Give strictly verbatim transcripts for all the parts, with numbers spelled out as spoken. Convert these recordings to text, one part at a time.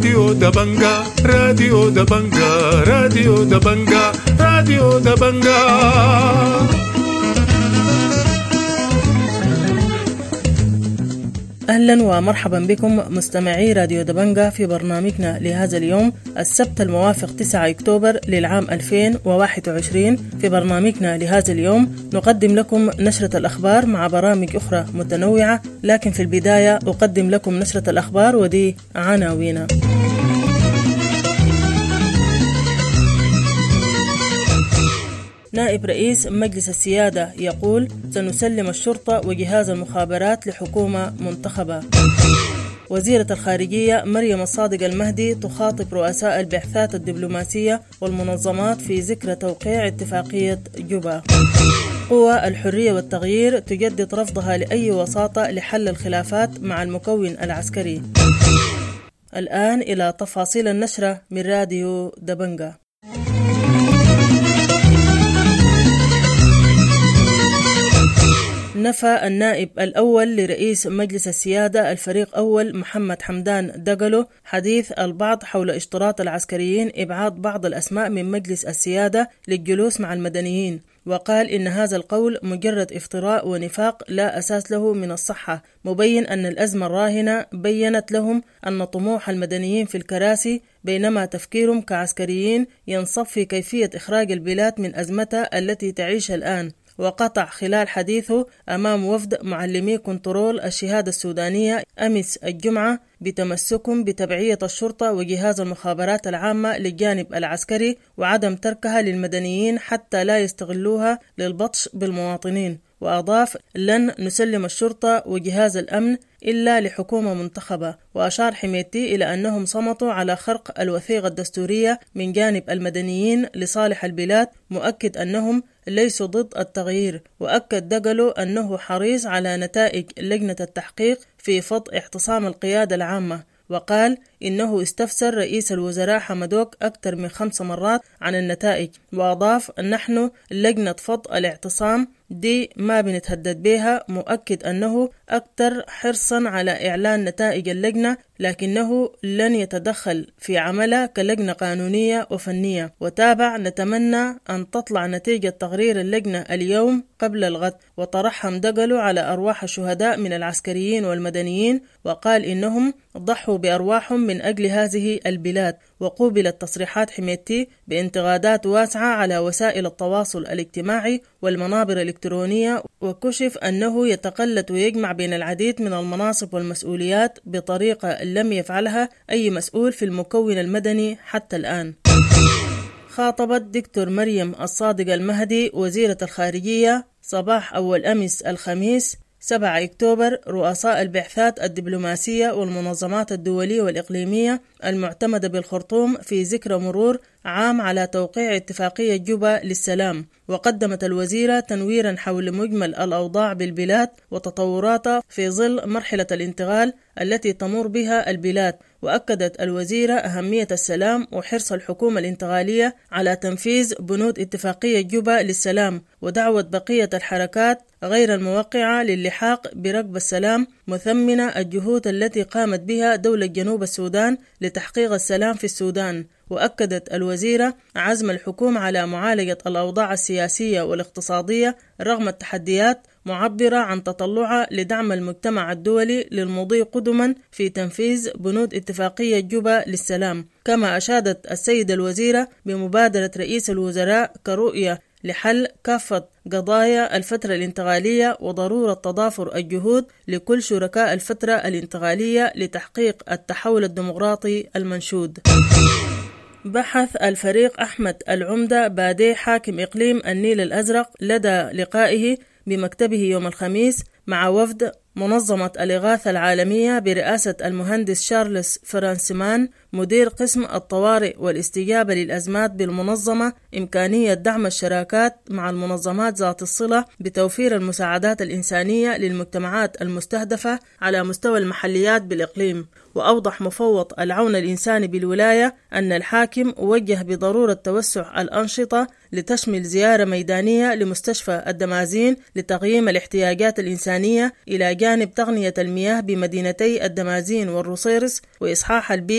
راديو دبنجا راديو دبنجا راديو دبنجا راديو دبنجا. أهلا ومرحبا بكم مستمعي راديو دبنجا في برنامجنا لهذا اليوم السبت الموافق تسعة أكتوبر للعام ألفين وواحد وعشرين. في برنامجنا لهذا اليوم نقدم لكم نشرة الأخبار مع برامج أخرى متنوعة، لكن في البداية أقدم لكم نشرة الأخبار ودي عناوينها. نائب رئيس مجلس السيادة يقول سنسلم الشرطة وجهاز المخابرات لحكومة منتخبة. وزيرة الخارجية مريم الصادق المهدي تخاطب رؤساء البعثات الدبلوماسية والمنظمات في ذكرى توقيع اتفاقية جوبا. قوى الحرية والتغيير تجدد رفضها لأي وساطة لحل الخلافات مع المكون العسكري. الآن إلى تفاصيل النشرة من راديو دبنجا. نفى النائب الأول لرئيس مجلس السيادة الفريق أول محمد حمدان دقلو حديث البعض حول اشتراط العسكريين إبعاد بعض الأسماء من مجلس السيادة للجلوس مع المدنيين، وقال إن هذا القول مجرد افتراء ونفاق لا أساس له من الصحة، مبين أن الأزمة الراهنة بيّنت لهم أن طموح المدنيين في الكراسي بينما تفكيرهم كعسكريين ينصب في كيفية إخراج البلاد من أزمتها التي تعيش الآن. وقطع خلال حديثه أمام وفد معلمي كنترول الشهادة السودانية أمس الجمعة بتمسكهم بتبعية الشرطة وجهاز المخابرات العامة للجانب العسكري وعدم تركها للمدنيين حتى لا يستغلوها للبطش بالمواطنين. وأضاف لن نسلم الشرطة وجهاز الأمن إلا لحكومة منتخبة. وأشار حميتي إلى أنهم صمتوا على خرق الوثيقة الدستورية من جانب المدنيين لصالح البلاد، مؤكد أنهم ليسوا ضد التغيير. وأكد دقلو أنه حريص على نتائج لجنة التحقيق في فض اعتصام القيادة العامة، وقال إنه استفسر رئيس الوزراء حمدوك أكثر من خمس مرات عن النتائج. وأضاف نحن لجنة فض الاعتصام دي ما بنتهدد بها، مؤكد أنه أكثر حرصا على إعلان نتائج اللجنة لكنه لن يتدخل في عملها كلجنة قانونية وفنية. وتابع نتمنى أن تطلع نتيجة تقرير اللجنة اليوم قبل الغد. وترحم دقلو على أرواح الشهداء من العسكريين والمدنيين، وقال إنهم ضحوا بأرواحهم من أجل هذه البلاد. وقوبلت تصريحات حميتي بانتقادات واسعة على وسائل التواصل الاجتماعي والمنابر الإلكترونية، وكشف أنه يتقلد ويجمع بين العديد من المناصب والمسؤوليات بطريقة لم يفعلها أي مسؤول في المكون المدني حتى الآن. خاطبت دكتور مريم الصادق المهدي وزيرة الخارجية صباح أول أمس الخميس سبعة أكتوبر رؤساء البعثات الدبلوماسية والمنظمات الدولية والإقليمية المعتمدة بالخرطوم في ذكرى مرور عام على توقيع اتفاقية جوبا للسلام. وقدمت الوزيرة تنويرا حول مجمل الأوضاع بالبلاد وتطوراتها في ظل مرحلة الانتقال التي تمر بها البلاد. وأكدت الوزيرة أهمية السلام وحرص الحكومة الانتقالية على تنفيذ بنود اتفاقية جوبا للسلام، ودعوة بقية الحركات غير الموقعة للحاق بركب السلام، مثمنة الجهود التي قامت بها دولة جنوب السودان لتحقيق السلام في السودان. وأكدت الوزيرة عزم الحكومة على معالجة الأوضاع السياسية والاقتصادية رغم التحديات، معبرة عن تطلعها لدعم المجتمع الدولي للمضي قدما في تنفيذ بنود اتفاقية جوبا للسلام. كما أشادت السيدة الوزيرة بمبادرة رئيس الوزراء كرؤية لحل كافة قضايا الفترة الانتقالية وضرورة تضافر الجهود لكل شركاء الفترة الانتقالية لتحقيق التحول الديمقراطي المنشود. بحث الفريق أحمد العمدة بادي حاكم إقليم النيل الأزرق لدى لقائه بمكتبه يوم الخميس مع وفد منظمة الإغاثة العالمية برئاسة المهندس شارلز فرانسمان مدير قسم الطوارئ والاستجابة للأزمات بالمنظمة إمكانية دعم الشراكات مع المنظمات ذات الصلة بتوفير المساعدات الإنسانية للمجتمعات المستهدفة على مستوى المحليات بالإقليم. وأوضح مفوض العون الإنساني بالولاية أن الحاكم وجه بضرورة توسع الأنشطة لتشمل زيارة ميدانية لمستشفى الدمازين لتقييم الاحتياجات الإنسانية إلى جانب تغنية المياه بمدينتي الدمازين والروسيرس وإصحاح البيئة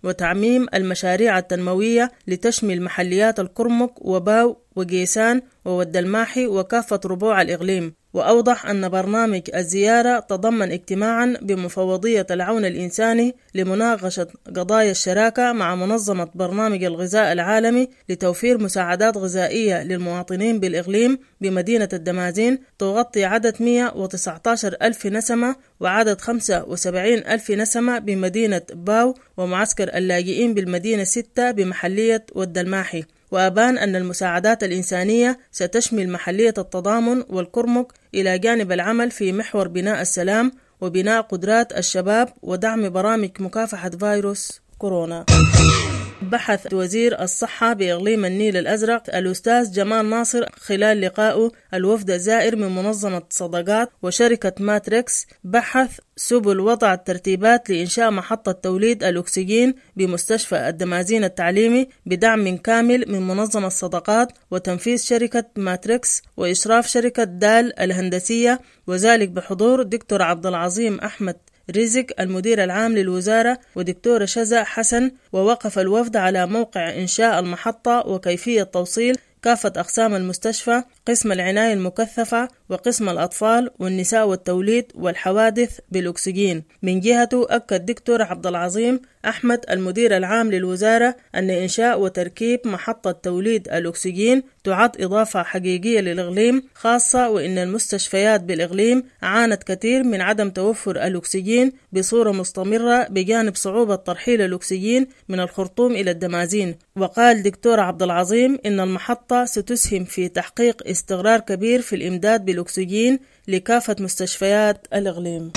وتعميم المشاريع التنموية لتشمل محليات الكرمك وباو وجيسان وود الماحي وكافة ربوع الإقليم. وأوضح أن برنامج الزيارة تضمن اجتماعا بمفوضية العون الإنساني لمناقشة قضايا الشراكة مع منظمة برنامج الغذاء العالمي لتوفير مساعدات غذائية للمواطنين بالإقليم بمدينة الدمازين تغطي عدد مئة وتسعة عشر ألف نسمة وعدد خمسة وسبعين ألف نسمة بمدينة باو ومعسكر اللاجئين بالمدينة ستة بمحلية ود الماحي. وأبان أن المساعدات الإنسانية ستشمل محلية التضامن والكرمك إلى جانب العمل في محور بناء السلام وبناء قدرات الشباب ودعم برامج مكافحة فيروس كورونا. بحث وزير الصحة بإقليم النيل الأزرق الأستاذ جمال ناصر خلال لقائه الوفد الزائر من منظمة صدقات وشركة ماتريكس بحث سبل وضع الترتيبات لإنشاء محطة توليد الأكسجين بمستشفى الدمازين التعليمي بدعم كامل من منظمة صدقات وتنفيذ شركة ماتريكس وإشراف شركة دال الهندسية، وذلك بحضور دكتور عبد العظيم أحمد رزق المدير العام للوزارة ودكتورة شذا حسن. ووقف الوفد على موقع إنشاء المحطة وكيفية توصيل كافة أقسام المستشفى، قسم العناية المكثفة وقسم الأطفال والنساء والتوليد والحوادث بالأكسجين. من جهته أكد دكتور عبد العظيم أحمد المدير العام للوزارة أن إنشاء وتركيب محطة توليد الأكسجين تعد إضافة حقيقية للإقليم، خاصة وإن المستشفيات بالإقليم عانت كثير من عدم توفر الأكسجين بصورة مستمرة بجانب صعوبة ترحيل الأكسجين من الخرطوم إلى الدمازين. وقال دكتور عبد العظيم إن المحطة ستسهم في تحقيق استقرار كبير في الإمداد بالأكسجين لكافة مستشفيات الإقليم.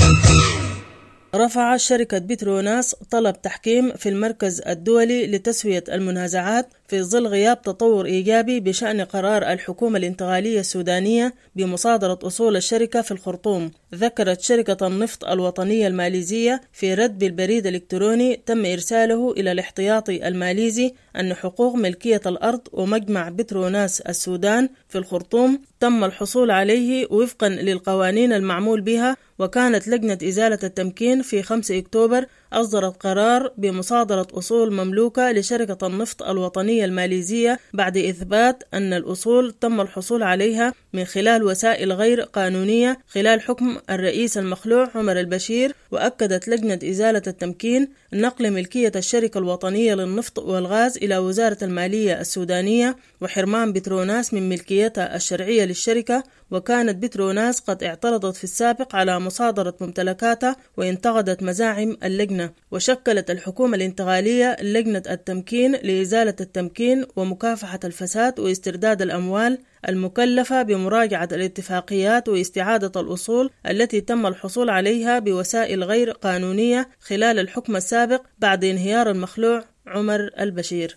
رفع شركة بتروناس طلب تحكيم في المركز الدولي لتسوية المنازعات في ظل غياب تطور إيجابي بشأن قرار الحكومة الانتقالية السودانية بمصادرة أصول الشركة في الخرطوم. ذكرت شركة النفط الوطنية الماليزية في رد بالبريد الإلكتروني تم إرساله إلى الاحتياطي الماليزي أن حقوق ملكية الأرض ومجمع بتروناس السودان في الخرطوم تم الحصول عليه وفقا للقوانين المعمول بها. وكانت لجنة إزالة التمكين في خمسة أكتوبر أصدرت قرار بمصادرة أصول مملوكة لشركة النفط الوطنية الماليزية بعد إثبات أن الأصول تم الحصول عليها من خلال وسائل غير قانونية خلال حكم الرئيس المخلوع عمر البشير. وأكدت لجنة إزالة التمكين نقل ملكية الشركة الوطنية للنفط والغاز إلى وزارة المالية السودانية وحرمان بتروناس من ملكيتها الشرعية للشركة. وكانت بتروناس قد اعترضت في السابق على مصادرة ممتلكاتها وانتقدت مزاعم اللجنة. وشكلت الحكومة الانتقالية لجنة التمكين لإزالة التمكين ومكافحة الفساد واسترداد الأموال المكلفة بمراجعة الاتفاقيات واستعادة الأصول التي تم الحصول عليها بوسائل غير قانونية خلال الحكم السابق بعد انهيار المخلوع عمر البشير.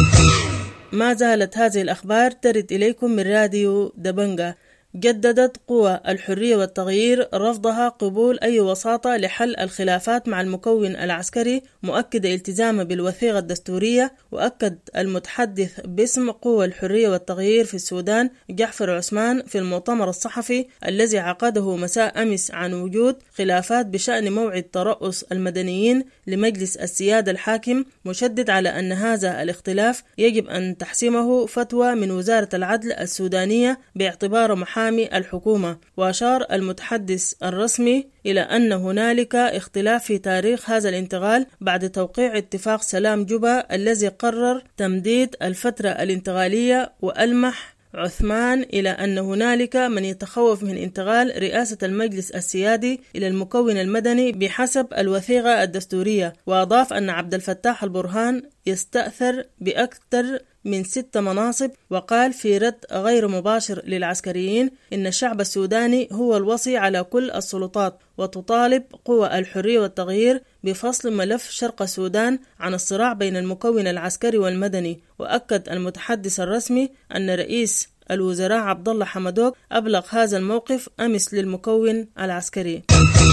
ما زالت هذه الأخبار ترد إليكم من راديو دبنجا. جددت قوى الحرية والتغيير رفضها قبول أي وساطة لحل الخلافات مع المكون العسكري، مؤكدة التزامه بالوثيقة الدستورية. وأكد المتحدث باسم قوى الحرية والتغيير في السودان جعفر عثمان في المؤتمر الصحفي الذي عقده مساء أمس عن وجود خلافات بشأن موعد ترأس المدنيين لمجلس السيادة الحاكم، مشدد على أن هذا الاختلاف يجب أن تحسمه فتوى من وزارة العدل السودانية باعتباره محامي الحكومة. وأشار المتحدث الرسمي إلى أن هنالك اختلاف في تاريخ هذا الانتقال بعد توقيع اتفاق سلام جوبا الذي قرر تمديد الفترة الانتقالية. وألمح عثمان إلى أن هنالك من يتخوف من انتقال رئاسة المجلس السيادي إلى المكون المدني بحسب الوثيقة الدستورية. وأضاف أن عبد الفتاح البرهان يستأثر بأكثر من ست مناصب. وقال في رد غير مباشر للعسكريين إن الشعب السوداني هو الوصي على كل السلطات، وتطالب قوى الحرية والتغيير بفصل ملف شرق السودان عن الصراع بين المكون العسكري والمدني. وأكد المتحدث الرسمي أن رئيس الوزراء عبد الله حمدوك أبلغ هذا الموقف أمس للمكون العسكري.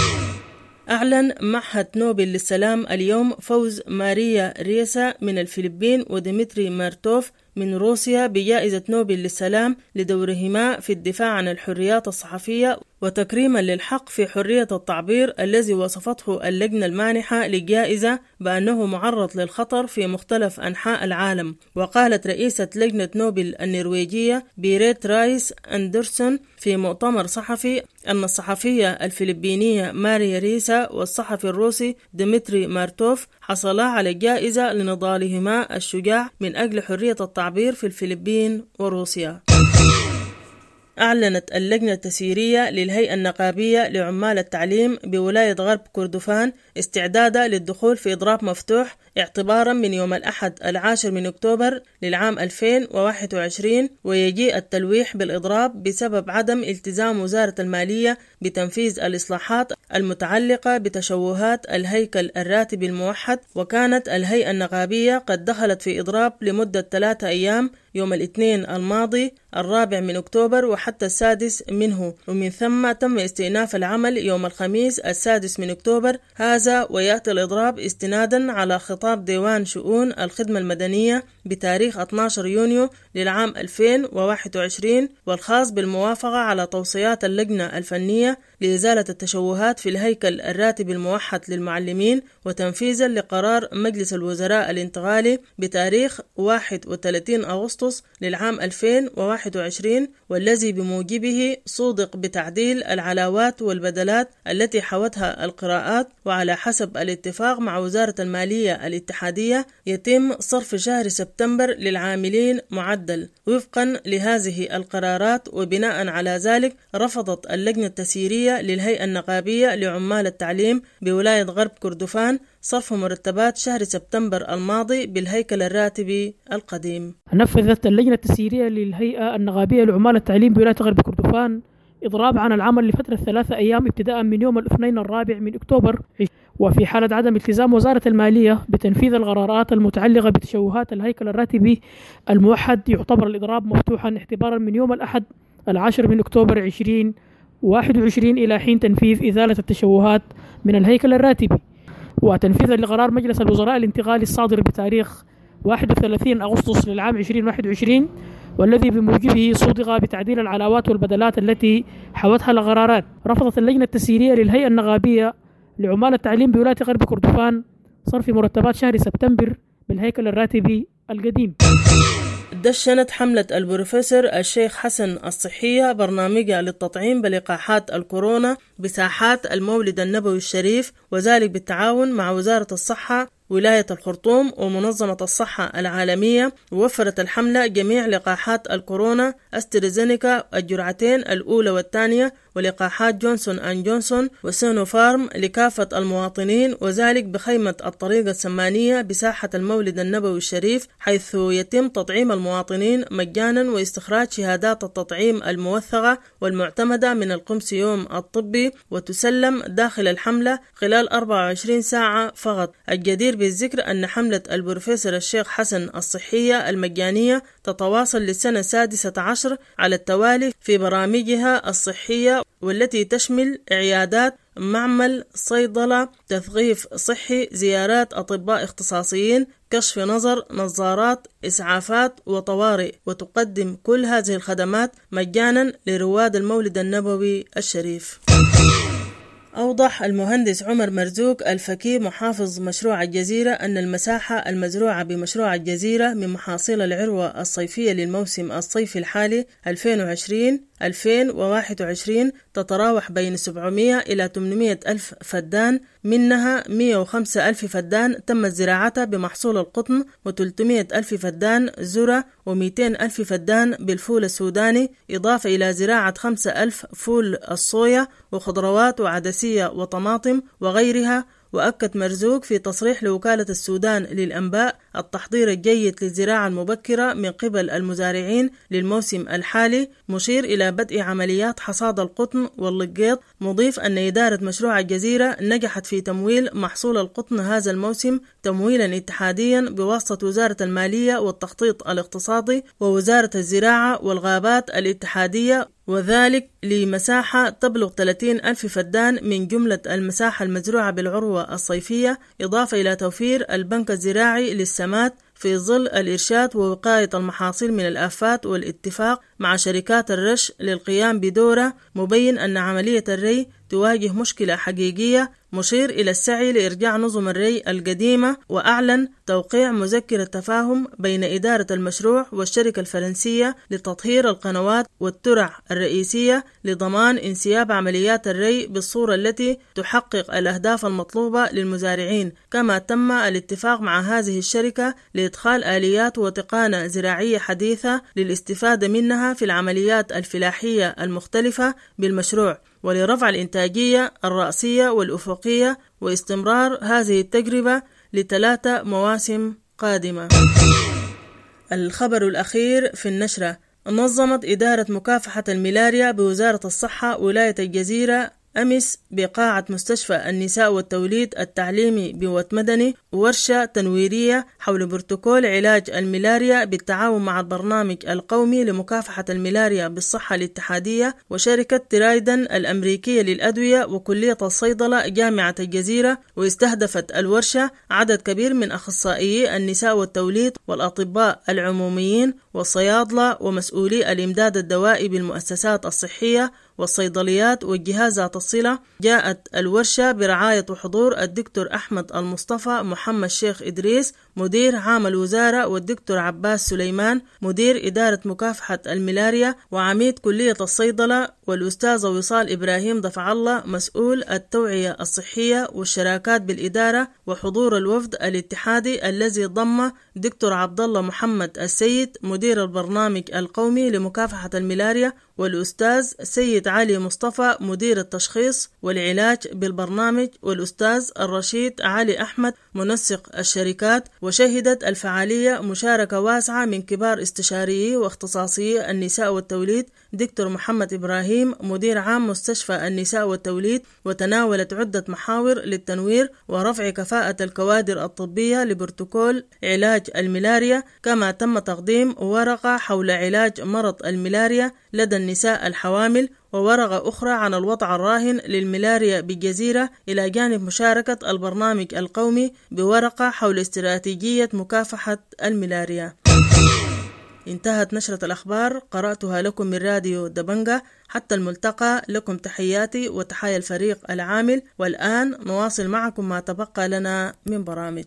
أعلن معهد نوبل للسلام اليوم فوز ماريا ريسا من الفلبين وديمتري مارتوف من روسيا بجائزة نوبل للسلام لدورهما في الدفاع عن الحريات الصحفية وتكريما للحق في حرية التعبير الذي وصفته اللجنة المانحة للجائزة بأنه معرض للخطر في مختلف أنحاء العالم. وقالت رئيسة لجنة نوبل النرويجية بيريت رايس أندرسون في مؤتمر صحفي أن الصحفية الفلبينية ماريا ريسا والصحفي الروسي ديمتري مارتوف حصلا على الجائزة لنضالهما الشجاع من أجل حرية التعبير في الفلبين وروسيا. أعلنت اللجنة التسييرية للهيئة النقابية لعمال التعليم بولاية غرب كردفان استعدادها للدخول في إضراب مفتوح اعتبارا من يوم الأحد العاشر من أكتوبر للعام ألفين وواحد وعشرين، ويجيء التلويح بالإضراب بسبب عدم التزام وزارة المالية بتنفيذ الإصلاحات المتعلقة بتشوهات الهيكل الراتبي الموحد. وكانت الهيئة النقابية قد دخلت في إضراب لمدة ثلاثة أيام يوم الاثنين الماضي الرابع من أكتوبر وحتى السادس منه، ومن ثم تم استئناف العمل يوم الخميس السادس من أكتوبر هذا. ويأتي الإضراب استنادا على خطاب ديوان شؤون الخدمة المدنية بتاريخ اثني عشر يونيو للعام ألفين وواحد وعشرين والخاص بالموافقة على توصيات اللجنة الفنية لإزالة التشوهات في الهيكل الراتبي الموحد للمعلمين، وتنفيذا لقرار مجلس الوزراء الانتقالي بتاريخ واحد وثلاثين أغسطس للعام ألفين وواحد وعشرين، والذي بموجبه صودق بتعديل العلاوات والبدلات التي حوتها القراءات. وعلى حسب الاتفاق مع وزارة المالية الاتحادية يتم صرف شهر سبتمبر للعاملين معدل وفقا لهذه القرارات. وبناء على ذلك رفضت اللجنة التسييرية للهيئة النقابية لعمال التعليم بولاية غرب كردفان صرف مرتبات شهر سبتمبر الماضي بالهيكل الراتبي القديم. نفذت اللجنة التسييرية للهيئة النقابية لعمال التعليم بولاية غرب كردفان إضراب عن العمل لفترة ثلاثة أيام ابتداء من يوم الاثنين الرابع من أكتوبر، وفي حالة عدم التزام وزارة المالية بتنفيذ القرارات المتعلقة بتشوهات الهيكل الراتبي الموحد يعتبر الإضراب مفتوحا اعتبارا من يوم الأحد العاشر من أكتوبر عشرين واحد وعشرين إلى حين تنفيذ إزالة التشوهات من الهيكل الراتبي، وتنفيذا لقرار مجلس الوزراء الانتقالي الصادر بتاريخ واحد وثلاثين أغسطس للعام ألفين وواحد وعشرين، والذي بموجبه صودق بتعديل العلاوات والبدلات التي حوتها القرارات. رفضت اللجنة التسييرية للهيئة النقابية لعمال التعليم بولاية غرب كردفان صرف مرتبات شهر سبتمبر بالهيكل الراتبي القديم. دشنت حملة البروفيسور الشيخ حسن الصحية برنامجها للتطعيم بلقاحات الكورونا بساحات المولد النبوي الشريف، وذلك بالتعاون مع وزارة الصحة ولاية الخرطوم ومنظمة الصحة العالمية. ووفرت الحملة جميع لقاحات الكورونا أسترازينيكا الجرعتين الأولى والثانية ولقاحات جونسون أند جونسون وسينوفارم لكافة المواطنين، وذلك بخيمة الطريق السمانية بساحة المولد النبوي الشريف، حيث يتم تطعيم المواطنين مجانا واستخراج شهادات التطعيم الموثقة والمعتمدة من القمسيوم الطبي، وتسلم داخل الحملة خلال أربعة وعشرين ساعة فقط. الجدير بالذكر أن حملة البروفيسور الشيخ حسن الصحية المجانية تتواصل للسنة السادسة عشر على التوالي في برامجها الصحية، والتي تشمل عيادات، معمل، صيدلة، تثقيف صحي، زيارات أطباء اختصاصيين، كشف نظر، نظارات، إسعافات وطوارئ، وتقدم كل هذه الخدمات مجانا لرواد المولد النبوي الشريف. أوضح المهندس عمر مرزوق الفكي محافظ مشروع الجزيرة أن المساحة المزروعة بمشروع الجزيرة من محاصيل العروة الصيفية للموسم الصيفي الحالي ألفين وعشرين ألفين وواحد وعشرين تتراوح بين سبعمائة إلى ثمانمائة ألف فدان، منها مئة وخمسة ألف فدان تمت زراعتها بمحصول القطن، وثلاثمائة ألف فدان ذرة، ومئتين ألف فدان بالفول السوداني، إضافة إلى زراعة خمسة ألف فول الصويا وخضروات وعدسية وطماطم وغيرها. وأكد مرزوق في تصريح لوكالة السودان للأنباء التحضير الجيد للزراعة المبكرة من قبل المزارعين للموسم الحالي، مشير إلى بدء عمليات حصاد القطن واللقيط، مضيف أن إدارة مشروع الجزيرة نجحت في تمويل محصول القطن هذا الموسم تمويلا اتحاديا بواسطة وزارة المالية والتخطيط الاقتصادي ووزارة الزراعة والغابات الاتحادية، وذلك لمساحة تبلغ ثلاثين ألف فدان من جملة المساحة المزروعة بالعروة الصيفية، إضافة إلى توفير البنك الزراعي للسمات في ظل الإرشاد ووقاية المحاصيل من الآفات والاتفاق مع شركات الرش للقيام بدوره، مبين أن عملية الري تواجه مشكلة حقيقية، مشير إلى السعي لإرجاع نظم الري القديمة. وأعلن توقيع مذكرة تفاهم بين إدارة المشروع والشركة الفرنسية لتطهير القنوات والترع الرئيسية لضمان انسياب عمليات الري بالصورة التي تحقق الأهداف المطلوبة للمزارعين. كما تم الاتفاق مع هذه الشركة لإدخال آليات وتقنية زراعية حديثة للاستفادة منها في العمليات الفلاحية المختلفة بالمشروع، ولرفع الإنتاجية الرأسية والأفقية، واستمرار هذه التجربة لثلاثة مواسم قادمة. الخبر الأخير في النشرة: نظمت إدارة مكافحة الملاريا بوزارة الصحة ولاية الجزيرة أمس بقاعة مستشفى النساء والتوليد التعليمي بوت مدني ورشة تنويرية حول بروتوكول علاج الملاريا بالتعاون مع البرنامج القومي لمكافحة الملاريا بالصحة الاتحادية وشركة ترايدن الأمريكية للأدوية وكلية الصيدلة جامعة الجزيرة. واستهدفت الورشة عدد كبير من أخصائيي النساء والتوليد والأطباء العموميين والصيادلة ومسؤولي الإمداد الدوائي بالمؤسسات الصحية والصيدليات والجهازات الصلة. جاءت الورشة برعاية وحضور الدكتور أحمد المصطفى محمد شيخ إدريس مدير عام الوزارة، والدكتور عباس سليمان مدير إدارة مكافحة الملاريا وعميد كلية الصيدلة، والأستاذة وصال إبراهيم دفع الله مسؤول التوعية الصحية والشراكات بالإدارة. وحضور الوفد الاتحادي الذي ضم دكتور عبد الله محمد السيد مدير البرنامج القومي لمكافحة الملاريا، والأستاذ سيد علي مصطفى مدير التشخيص والعلاج بالبرنامج، والأستاذ الرشيد علي أحمد منسق الشركات. وشهدت الفعالية مشاركة واسعة من كبار استشاريي واختصاصيي النساء والتوليد دكتور محمد إبراهيم مدير عام مستشفى النساء والتوليد، وتناولت عدة محاور للتنوير ورفع كفاءة الكوادر الطبية لبروتوكول علاج الملاريا. كما تم تقديم ورقة حول علاج مرض الملاريا لدى النساء الحوامل، وورقة أخرى عن الوضع الراهن للملاريا بالجزيرة، إلى جانب مشاركة البرنامج القومي بورقة حول استراتيجية مكافحة الملاريا. انتهت نشرة الأخبار، قرأتها لكم من راديو دبنجة. حتى الملتقى، لكم تحياتي وتحايا الفريق العامل. والآن نواصل معكم ما تبقى لنا من برامج.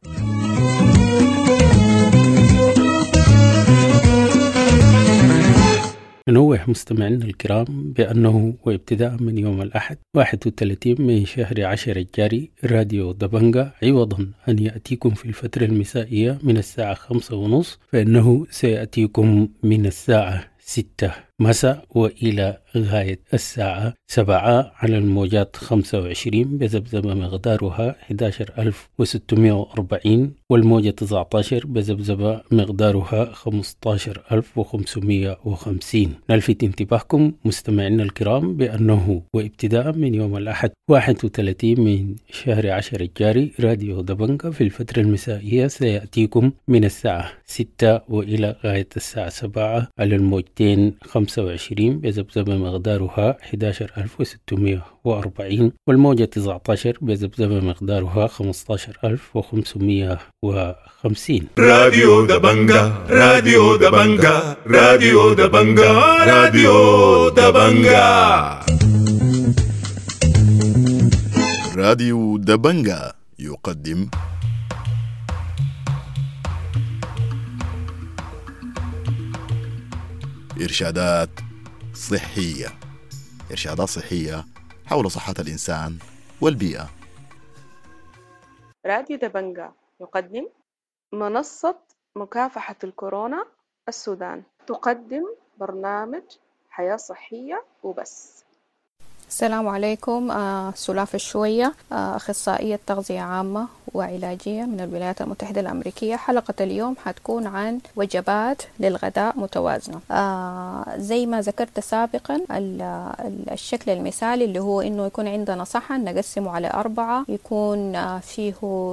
ننوه مستمعينا الكرام بأنه وابتداء من يوم الأحد واحد وثلاثين من شهر عشر الجاري راديو دبنجة عوضا أن يأتيكم في الفترة المسائية من الساعة خمسة ونصف، فإنه سيأتيكم من الساعة ستة مساء وإلى غاية الساعة سبعة على الموجات خمسة وعشرين بذبذبة مقدارها أحد عشر ألف وستمائة وأربعين، والموجة تسعة عشر بذبذبة مقدارها خمسة عشر ألف وخمسمائة وخمسين. نلفت انتباهكم مستمعينا الكرام بأنه وابتداء من يوم الأحد واحد وثلاثين من شهر عشر الجاري راديو دبنجة في الفترة المسائية سيأتيكم من الساعة ستة وإلى غاية الساعة سبعة على الموجتين خمسة وعشرين بذبذبة مقدارها أحد عشر ألف وستمائة وأربعين، والموجة تسعة عشر بذبذبة مقدارها خمسة عشر ألف وخمسمائة وخمسين. راديو دبنجة راديو دبنجة راديو دبنجة راديو دبنجة راديو دبنجة يقدم إرشادات صحية إرشادات صحية حول صحة الإنسان والبيئة. راديو دبنجة يقدم منصة مكافحة الكورونا السودان، تقدم برنامج حياة صحية وبس. السلام عليكم. آه سلاف الشوية، آه أخصائية تغذية عامة وعلاجية من الولايات المتحدة الأمريكية. حلقة اليوم حتكون عن وجبات للغداء متوازنة. آه زي ما ذكرت سابقا، الشكل المثالي اللي هو إنه يكون عندنا صحن نقسمه على أربعة، يكون آه فيه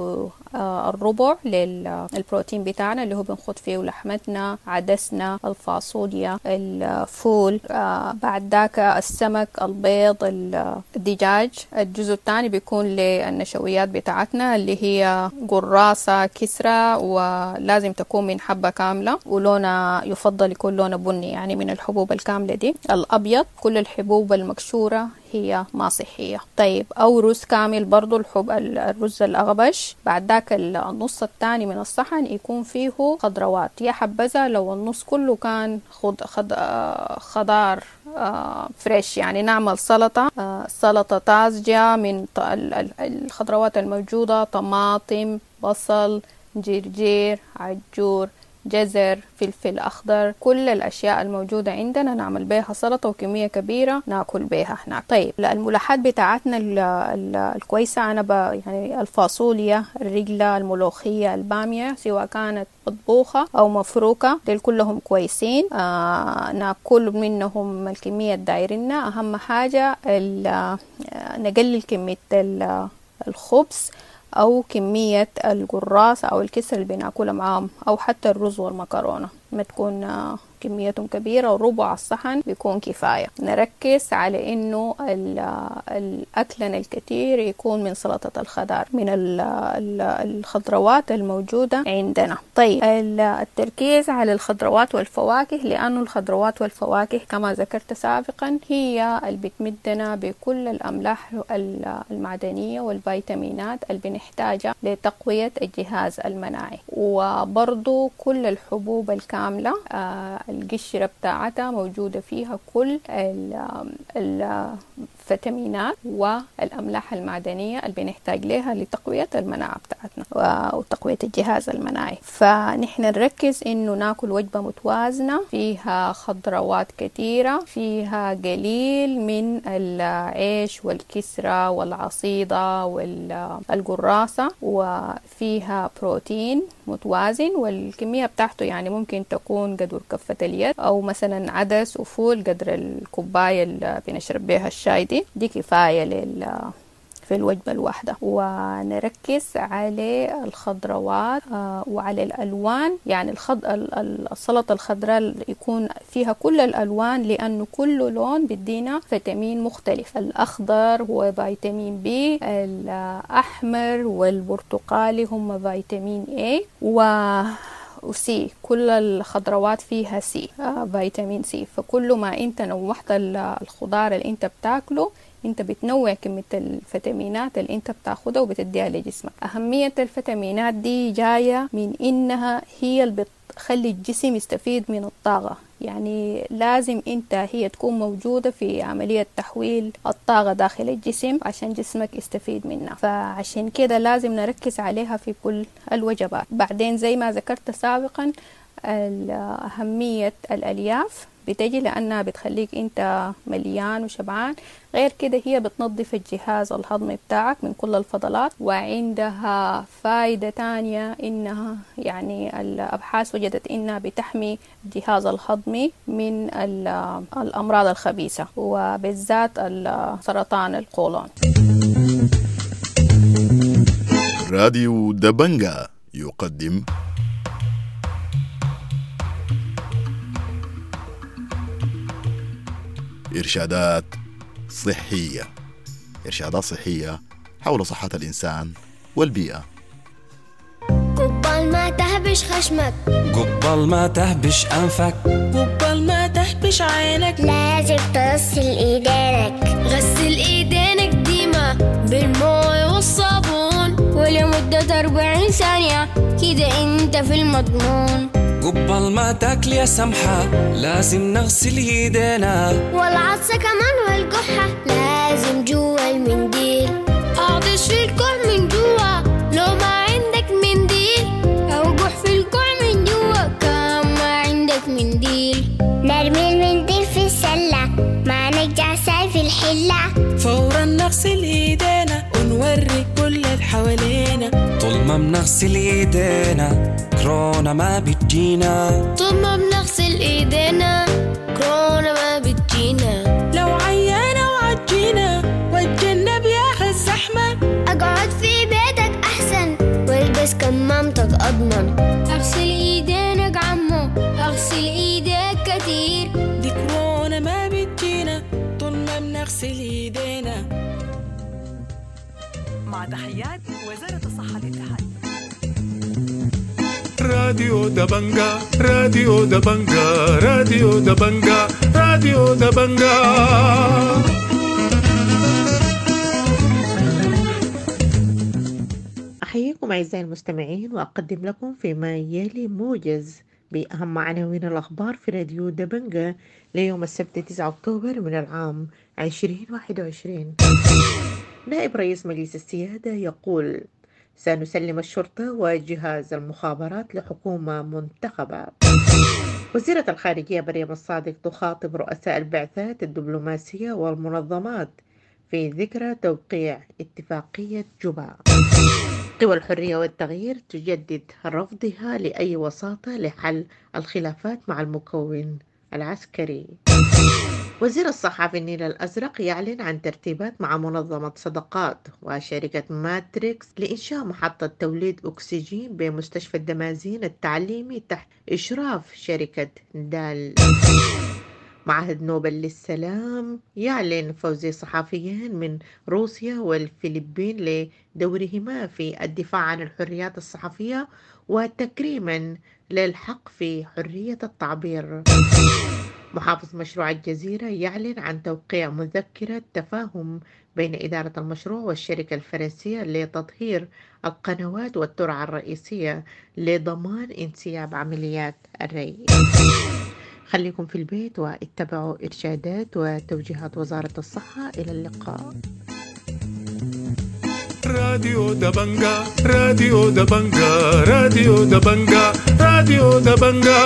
الربع للبروتين بتاعنا اللي هو بنخد فيه لحمتنا، عدسنا، الفاصوليا، الفول، بعد ذاك السمك، البيض، الدجاج. الجزء الثاني بيكون للنشويات بتاعتنا اللي هي قراصة، كسرة، ولازم تكون من حبة كاملة ولونها يفضل يكون لونه بني يعني من الحبوب الكاملة دي. الأبيض كل الحبوب المكسورة هي ما صحية. طيب أو رز كامل برضو الحب الرز الأغبش. بعد ذاك النص الثاني من الصحن يكون فيه خضروات، يا حبذا لو النص كله كان خض خض خضار آه فريش، يعني نعمل سلطة آه سلطة طازجة من الخضروات الموجودة، طماطم، بصل، جرجير، عجور، جزر، فلفل أخضر، كل الأشياء الموجودة عندنا نعمل بيها سلطة وكمية كبيرة ناكل بيها هناك. طيب الملوحات بتاعتنا ال ال الكويسة أنا ب يعني الفاصوليا، الرجلة، الملوخية، البامية سواء كانت مطبوخة أو مفروكة دول كلهم كويسين. آه ناكل منهم الكمية الدايرنا. أهم حاجة نقلل كمية الخبز أو كمية القراص أو الكسر اللي بناكلها معاهم، أو حتى الرز والمكرونة ما تكون كميتهم كبيرة، وربع الصحن بيكون كفاية. نركز على إنه الأكلنا الكثير يكون من سلطة الخضار، من الخضروات الموجودة عندنا. طيب التركيز على الخضروات والفواكه، لأنه الخضروات والفواكه كما ذكرت سابقا هي اللي بتمدنا بكل الأملاح المعدنية والفيتامينات اللي بنحتاجها لتقوية الجهاز المناعي. وبرضو كل الحبوب الكاملة آه القشرة بتاعتها موجودة فيها كل الفيتامينات والأملاح المعدنية اللي بنحتاج لها لتقوية المناعة بتاعتنا وتقوية الجهاز المناعي. فنحن نركز إنه ناكل وجبة متوازنة فيها خضروات كثيرة، فيها قليل من العيش والكسرة والعصيدة والقراصة، وفيها بروتين متوازن، والكمية بتاعته يعني ممكن تكون قدر كفة اليد، أو مثلا عدس وفول قدر الكوباية اللي بنشرب بها الشاي دي دي كفاية لل في الوجبة الواحدة. ونركز على الخضروات آه وعلى الألوان، يعني الخض... السلطة الخضراء يكون فيها كل الألوان، لأنه كل لون بدينا فيتامين مختلف. الأخضر هو فيتامين بي، الأحمر والبرتقالي هم فيتامين A و وسي. كل الخضروات فيها سي آه فيتامين سي. فكل ما انت نوحت الخضار اللي انت بتاكله انت بتنوع كمية الفيتامينات اللي انت بتاخدها وبتديها لجسمك. اهمية الفيتامينات دي جاية من انها هي اللي بتخلي الجسم يستفيد من الطاقة، يعني لازم انت هي تكون موجودة في عملية تحويل الطاقة داخل الجسم عشان جسمك يستفيد منها. فعشان كده لازم نركز عليها في كل الوجبات. بعدين زي ما ذكرت سابقا أهمية الألياف بتجي لأنها بتخليك انت مليان وشبعان. غير كده هي بتنظف الجهاز الهضمي بتاعك من كل الفضلات، وعندها فائدة تانية انها يعني الابحاث وجدت انها بتحمي الجهاز الهضمي من الامراض الخبيثة وبالذات سرطان القولون. راديو دبنجا يقدم إرشادات صحية. إرشادات صحية حول صحة الإنسان والبيئة. قبل ما تهبش خشمك، قبل ما تهبش أنفك، قبل ما تهبش عينك، لازم تغسل إيدينك. غسل إيدينك ديما بالماء والصابون ولمدة أربعين ثانية، كده أنت في المضمون. قبل ما تاكل يا سمحة لازم نغسل ايدينا، والعطسة كمان والقحة لازم جوا المنديل. اعطش في الكوع من جوا لو ما عندك منديل، او قح في الكوع من جوا كان ما عندك منديل. نرمي المنديل في السلة ما نرجع ساي في الحلة، فورا نغسل ايدينا ونوري كل اللي حوالينا. طول ما بنغسل ايدينا كورونا ما بتجينا، طول ما بنغسل ايدينا كورونا ما بتجينا. لو عيانا وعجينا واتجنب يا اخي الزحمة، اقعد في بيتك احسن والبس نغسل ايدينا. مع تحيات وزارة الصحة الاتحادية. راديو دبنجا راديو دبنجا راديو دبنجا راديو دبنجا. أحييكم أعزائي المستمعين وأقدم لكم فيما يلي موجز بأهم عناوين الأخبار في راديو دبنجا ليوم السبت تسعة أكتوبر من العام عشرين واحد وعشرين. نائب رئيس مجلس السيادة يقول: سنسلم الشرطة وجهاز المخابرات لحكومة منتخبة. وزيرة الخارجية مريم الصادق تخاطب رؤساء البعثات الدبلوماسية والمنظمات في ذكرى توقيع اتفاقية جوبا. قوى الحرية والتغيير تجدد رفضها لأي وساطة لحل الخلافات مع المكون العسكري. وزير الصحة في النيل الأزرق يعلن عن ترتيبات مع منظمة صدقات وشركة ماتريكس لإنشاء محطة توليد أكسجين بمستشفى الدمازين التعليمي تحت إشراف شركة دال. معهد نوبل للسلام يعلن فوز صحفيين من روسيا والفلبين لدورهما في الدفاع عن الحريات الصحفية وتكريما للحق في حرية التعبير. محافظ مشروع الجزيرة يعلن عن توقيع مذكرة تفاهم بين إدارة المشروع والشركة الفرنسية لتطهير القنوات والترعة الرئيسية لضمان انسياب عمليات الري. خليكم في البيت واتبعوا إرشادات وتوجيهات وزارة الصحة. إلى اللقاء. راديو دبنجا راديو دبنجا راديو دبنجا راديو دبنجا.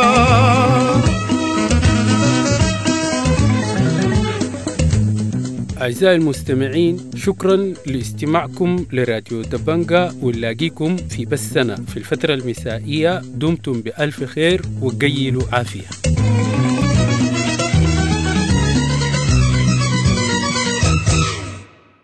أعزائي المستمعين، شكرا لاستماعكم لراديو دبنجا، ونلاقيكم في بثنا في الفترة المسائية. دمتم بألف خير وقيلوا عافية.